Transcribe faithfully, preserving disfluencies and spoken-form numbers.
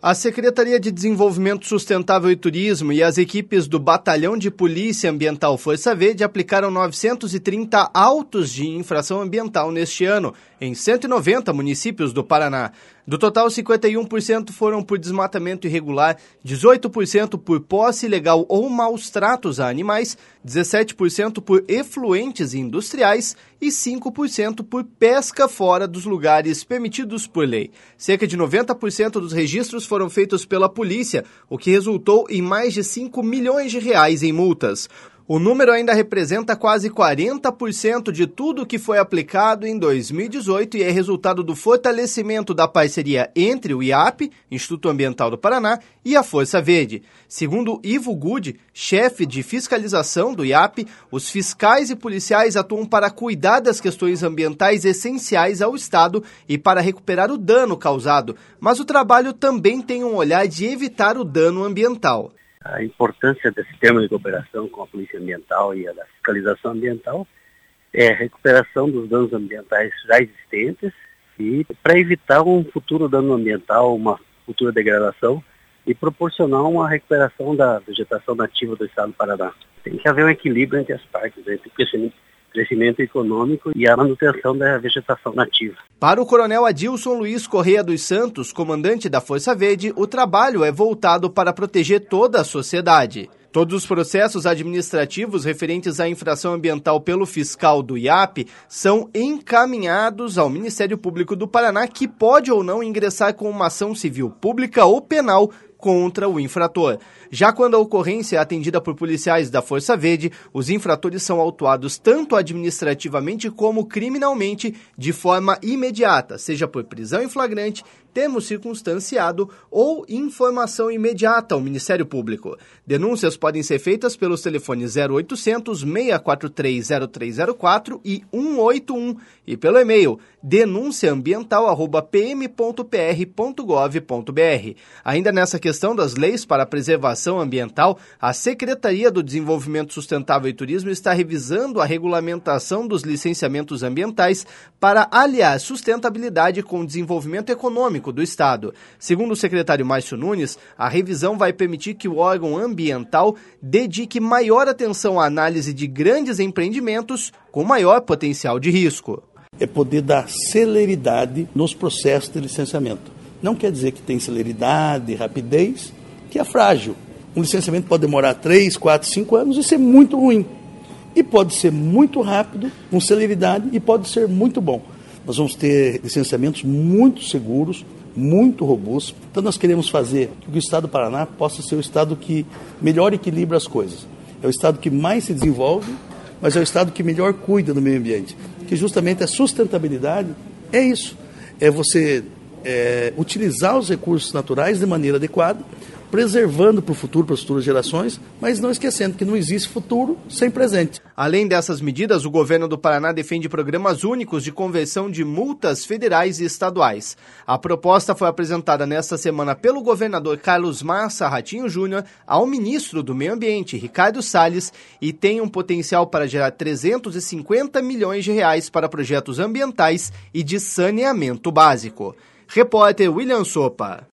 A Secretaria de Desenvolvimento Sustentável e Turismo e as equipes do Batalhão de Polícia Ambiental Força Verde aplicaram novecentos e trinta autos de infração ambiental neste ano, em cento e noventa municípios do Paraná. Do total, cinquenta e um por cento foram por desmatamento irregular, dezoito por cento por posse ilegal ou maus tratos a animais, dezessete por cento por efluentes industriais e cinco por cento por pesca fora dos lugares permitidos por lei. Cerca de noventa por cento dos registros foram feitos pela polícia, o que resultou em mais de cinco milhões de reais em multas. O número ainda representa quase quarenta por cento de tudo que foi aplicado em dois mil e dezoito e é resultado do fortalecimento da parceria entre o I A P, Instituto Ambiental do Paraná, e a Força Verde. Segundo Ivo Good, chefe de fiscalização do I A P, os fiscais e policiais atuam para cuidar das questões ambientais essenciais ao Estado e para recuperar o dano causado, mas o trabalho também tem um olhar de evitar o dano ambiental. A importância desse termo de cooperação com a Polícia Ambiental e a da fiscalização ambiental é a recuperação dos danos ambientais já existentes e para evitar um futuro dano ambiental, uma futura degradação e proporcionar uma recuperação da vegetação nativa do Estado do Paraná. Tem que haver um equilíbrio entre as partes, entre o crescimento crescimento econômico e a manutenção da vegetação nativa. Para o coronel Adilson Luiz Correia dos Santos, comandante da Força Verde, o trabalho é voltado para proteger toda a sociedade. Todos os processos administrativos referentes à infração ambiental pelo fiscal do I A P são encaminhados ao Ministério Público do Paraná, que pode ou não ingressar com uma ação civil pública ou penal contra o infrator. Já quando a ocorrência é atendida por policiais da Força Verde, os infratores são autuados tanto administrativamente como criminalmente de forma imediata, seja por prisão em flagrante, termo circunstanciado ou informação imediata ao Ministério Público. Denúncias podem ser feitas pelos telefones zero oitocentos, seis quatro três, zero três zero quatro e cento e oitenta e um e pelo e-mail denúncia ambiental arroba p m ponto p r ponto gov ponto b r. Ainda nessa questão das leis para a preservação ambiental, a Secretaria do Desenvolvimento Sustentável e Turismo está revisando a regulamentação dos licenciamentos ambientais para aliar sustentabilidade com desenvolvimento econômico do Estado. Segundo o secretário Márcio Nunes, a revisão vai permitir que o órgão ambiental dedique maior atenção à análise de grandes empreendimentos com maior potencial de risco. É poder dar celeridade nos processos de licenciamento. Não quer dizer que tem celeridade, rapidez, que é frágil. Um licenciamento pode demorar três, quatro, cinco anos e ser muito ruim. E pode ser muito rápido, com celeridade, e pode ser muito bom. Nós vamos ter licenciamentos muito seguros, muito robustos. Então nós queremos fazer que o Estado do Paraná possa ser o Estado que melhor equilibra as coisas. É o Estado que mais se desenvolve, mas é o Estado que melhor cuida do meio ambiente. Que justamente a sustentabilidade é isso. É você é, utilizar os recursos naturais de maneira adequada, preservando para o futuro, para as futuras gerações, mas não esquecendo que não existe futuro sem presente. Além dessas medidas, o governo do Paraná defende programas únicos de conversão de multas federais e estaduais. A proposta foi apresentada nesta semana pelo governador Carlos Massa Ratinho Júnior ao ministro do Meio Ambiente, Ricardo Salles, e tem um potencial para gerar trezentos e cinquenta milhões de reais para projetos ambientais e de saneamento básico. Repórter William Sopa.